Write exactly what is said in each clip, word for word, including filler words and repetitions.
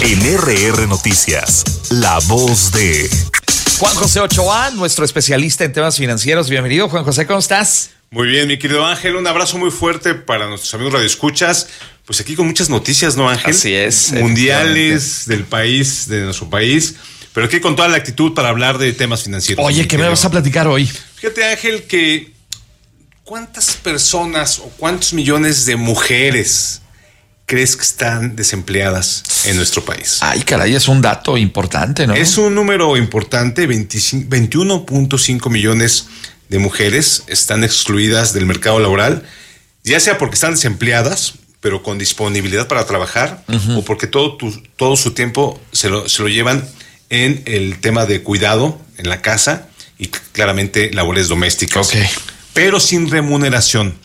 En R R Noticias, la voz de Juan José Ochoa, nuestro especialista en temas financieros. Bienvenido, Juan José, ¿cómo estás? Muy bien, mi querido Ángel, un abrazo muy fuerte para nuestros amigos radioescuchas. Pues aquí con muchas noticias, ¿no, Ángel? Así es. Mundiales del país, de nuestro país, pero aquí con toda la actitud para hablar de temas financieros. Oye, ¿qué me vas a platicar hoy? Fíjate, Ángel, que ¿cuántas personas o cuántos millones de mujeres crees que están desempleadas en nuestro país? Ay, caray, es un dato importante, ¿no? Es un número importante, veintiuno punto cinco millones de mujeres están excluidas del mercado laboral, ya sea porque están desempleadas, pero con disponibilidad para trabajar, uh-huh. o porque todo, tu, todo su tiempo se lo, se lo llevan en el tema de cuidado en la casa y claramente labores domésticas, okay. pero sin remuneración.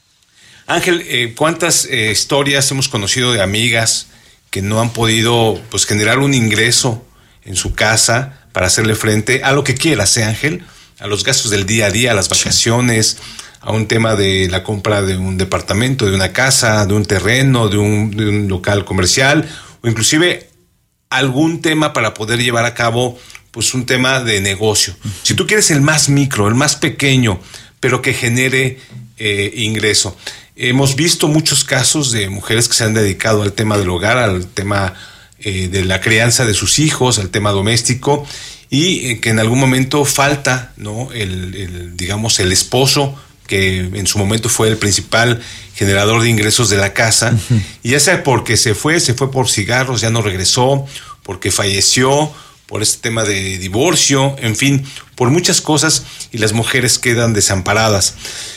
Ángel, eh, ¿cuántas eh, historias hemos conocido de amigas que no han podido pues generar un ingreso en su casa para hacerle frente a lo que quieras, ¿eh, Ángel? A los gastos del día a día, a las vacaciones, a un tema de la compra de un departamento, de una casa, de un terreno, de un, de un local comercial, o inclusive algún tema para poder llevar a cabo pues un tema de negocio. Si tú quieres el más micro, el más pequeño, pero que genere eh, ingreso. Hemos visto muchos casos de mujeres que se han dedicado al tema del hogar, al tema eh, de la crianza de sus hijos, al tema doméstico, y eh, que en algún momento falta, ¿no? El, el, digamos, el esposo, que en su momento fue el principal generador de ingresos de la casa, uh-huh. y ya sea porque se fue, se fue por cigarros, ya no regresó, porque falleció, por este tema de divorcio, en fin, por muchas cosas, y las mujeres quedan desamparadas.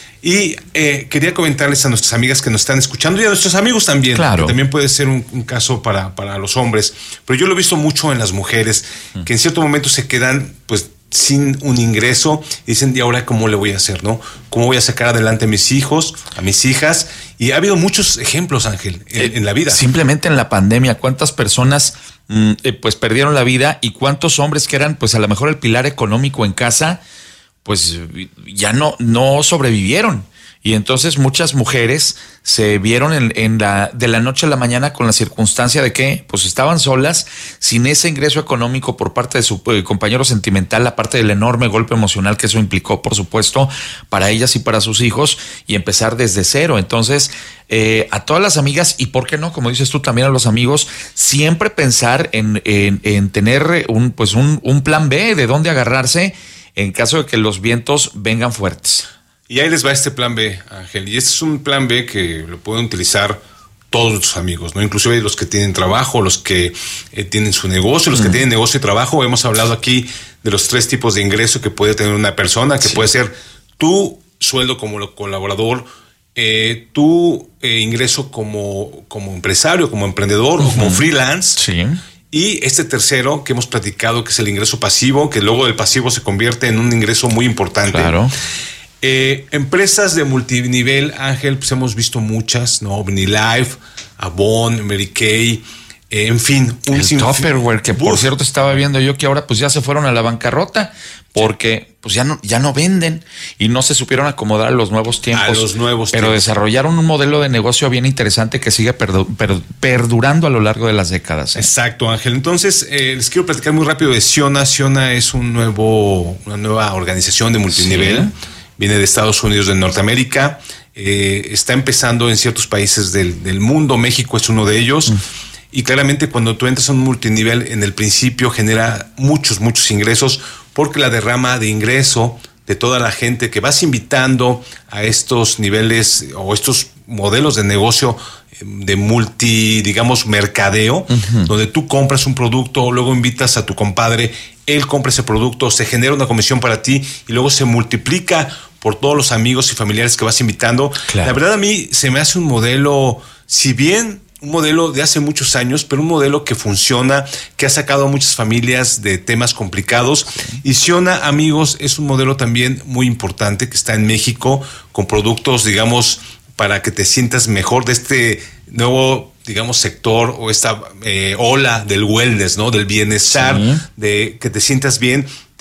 Y eh, quería comentarles a nuestras amigas que nos están escuchando y a nuestros amigos también, claro. que también puede ser un, un caso para, para los hombres, pero yo lo he visto mucho en las mujeres, uh-huh. que en cierto momento se quedan pues sin un ingreso y dicen, ¿y ahora cómo le voy a hacer, no? ¿Cómo voy a sacar adelante a mis hijos, a mis hijas? Y ha habido muchos ejemplos, Ángel, en, eh, en la vida. Simplemente en la pandemia, ¿cuántas personas mm, eh, pues perdieron la vida y cuántos hombres que eran pues a lo mejor el pilar económico en casa, pues ya no, no sobrevivieron? Y entonces muchas mujeres se vieron en, en la, de la noche a la mañana con la circunstancia de que pues estaban solas, sin ese ingreso económico por parte de su eh, compañero sentimental, aparte del enorme golpe emocional que eso implicó, por supuesto, para ellas y para sus hijos, y empezar desde cero. Entonces, eh, a todas las amigas, y por qué no, como dices tú, también a los amigos, siempre pensar en, en, en tener un, pues un, un plan B de dónde agarrarse en caso de que los vientos vengan fuertes. Y ahí les va este plan B, Ángel. Y este es un plan B que lo pueden utilizar todos nuestros amigos, ¿no? Inclusive los que tienen trabajo, los que eh, tienen su negocio, los mm. que tienen negocio y trabajo. Hemos hablado aquí de los tres tipos de ingreso que puede tener una persona, que sí. puede ser tu sueldo como colaborador, eh, tu eh, ingreso como, como empresario, como emprendedor, uh-huh. o como freelance. Sí. Y este tercero que hemos platicado, que es el ingreso pasivo, que luego el pasivo se convierte en un ingreso muy importante. Claro. Eh, empresas de multinivel, Ángel, pues hemos visto muchas, ¿no? OmniLife, Avon, Mary Kay, eh, en fin. Un el Tupperware, que por Uf. cierto estaba viendo yo que ahora pues ya se fueron a la bancarrota porque pues ya no, ya no venden y no se supieron acomodar a los nuevos tiempos. A los nuevos Pero tiempos. desarrollaron un modelo de negocio bien interesante que sigue perdu- per- perdurando a lo largo de las décadas. ¿eh? Exacto, Ángel. Entonces, eh, les quiero platicar muy rápido de Ciona. Ciona es un nuevo, una nueva organización de multinivel. Sí. Viene de Estados Unidos, de Norteamérica, eh, está empezando en ciertos países del, del mundo, México es uno de ellos, mm. y claramente cuando tú entras a un multinivel, en el principio genera muchos, muchos ingresos, porque la derrama de ingreso de toda la gente que vas invitando a estos niveles o estos modelos de negocio de multi, digamos, mercadeo, uh-huh. donde tú compras un producto, luego invitas a tu compadre, él compra ese producto, se genera una comisión para ti y luego se multiplica por todos los amigos y familiares que vas invitando. Claro. La verdad, a mí se me hace un modelo, si bien un modelo de hace muchos años, pero un modelo que funciona, que ha sacado a muchas familias de temas complicados. Sí. Y Ciona, amigos, es un modelo también muy importante que está en México con productos, digamos, para que te sientas mejor de este nuevo, digamos, sector o esta eh, ola del wellness, ¿no? Del bienestar, sí. de que te sientas bien.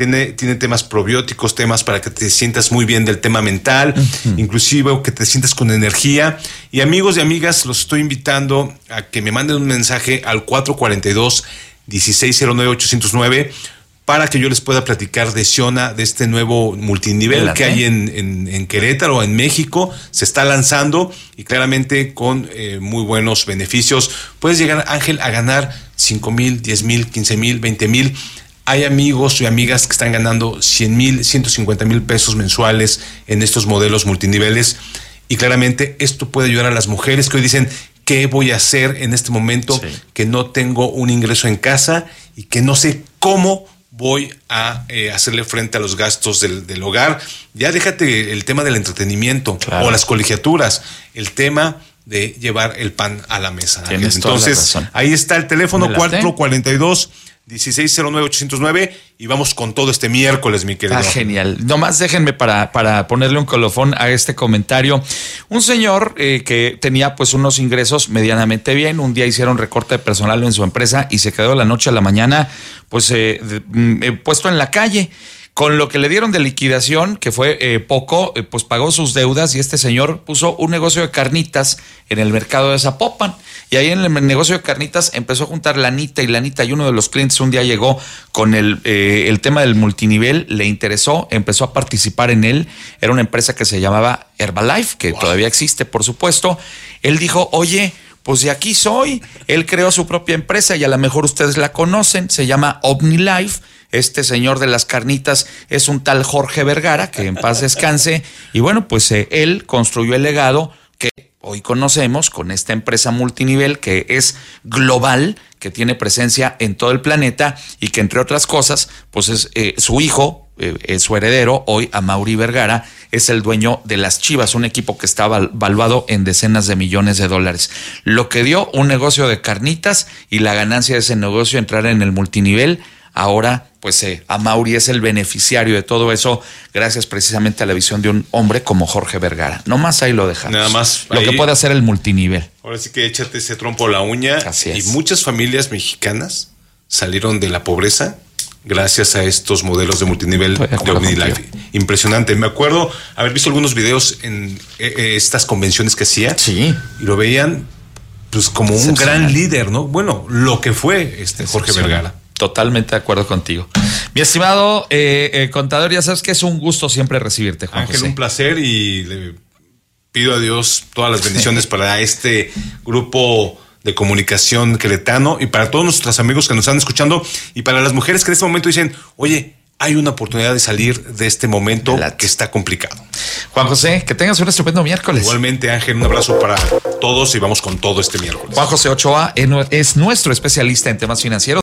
Tiene, tiene temas probióticos, temas para que te sientas muy bien del tema mental, uh-huh. inclusive que te sientas con energía. Y amigos y amigas, los estoy invitando a que me manden un mensaje al cuatro cuatro dos, uno seis cero nueve, ocho cero nueve para que yo les pueda platicar de Ciona, de este nuevo multinivel ¿Verdad? que hay en, en, en Querétaro, en México. Se está lanzando y claramente con eh, muy buenos beneficios. Puedes llegar, Ángel, a ganar cinco mil, diez mil, quince mil, veinte mil. Hay amigos y amigas que están ganando cien mil, ciento cincuenta mil pesos mensuales en estos modelos multiniveles. Y claramente esto puede ayudar a las mujeres que hoy dicen, ¿qué voy a hacer en este momento sí. que no tengo un ingreso en casa y que no sé cómo voy a eh, hacerle frente a los gastos del, del hogar? Ya déjate el tema del entretenimiento claro. o las colegiaturas, el tema de llevar el pan a la mesa. Entonces, ahí está el teléfono cuatro cuatro dos, uno seis cero nueve, ocho cero nueve y vamos con todo este miércoles, mi querido. Ah, genial. Nomás déjenme para, para ponerle un colofón a este comentario. Un señor eh, que tenía pues unos ingresos medianamente bien, un día hicieron recorte de personal en su empresa y se quedó de la noche a la mañana pues eh, eh, puesto en la calle. Con lo que le dieron de liquidación, que fue eh, poco, eh, pues pagó sus deudas y este señor puso un negocio de carnitas en el mercado de Zapopan. Y ahí en el negocio de carnitas empezó a juntar lanita y lanita y uno de los clientes un día llegó con el, eh, el tema del multinivel, le interesó, empezó a participar en él. Era una empresa que se llamaba Herbalife, que wow. todavía existe, por supuesto. Él dijo, oye, pues de aquí soy. Él creó su propia empresa y a lo mejor ustedes la conocen, se llama OmniLife. Este señor de las carnitas es un tal Jorge Vergara, que en paz descanse. Y bueno, pues eh, él construyó el legado que hoy conocemos con esta empresa multinivel que es global, que tiene presencia en todo el planeta y que entre otras cosas, pues es eh, su hijo, eh, eh, su heredero, hoy Amaury Vergara, es el dueño de las Chivas, un equipo que está val- valuado en decenas de millones de dólares. Lo que dio un negocio de carnitas y la ganancia de ese negocio entrar en el multinivel. Ahora, pues eh, Amaury es el beneficiario de todo eso, gracias precisamente a la visión de un hombre como Jorge Vergara. No más ahí lo dejamos. Nada más. Lo ahí, que puede hacer el multinivel. Ahora sí que échate ese trompo a la uña. Así es. Y muchas familias mexicanas salieron de la pobreza gracias a estos modelos de multinivel de, de OmniLife. Impresionante. Me acuerdo haber visto algunos videos en eh, estas convenciones que hacía. Sí. Y lo veían pues como un gran líder, ¿no? Bueno, lo que fue este Jorge Vergara. Totalmente de acuerdo contigo. Mi estimado eh, eh, contador, ya sabes que es un gusto siempre recibirte, Juan Ángel, José. Un placer y le pido a Dios todas las bendiciones para este grupo de comunicación queretano y para todos nuestros amigos que nos están escuchando y para las mujeres que en este momento dicen, oye, hay una oportunidad de salir de este momento que está complicado. Juan José, que tengas un estupendo miércoles. Igualmente, Ángel, un abrazo para todos y vamos con todo este miércoles. Juan José Ochoa es nuestro especialista en temas financieros.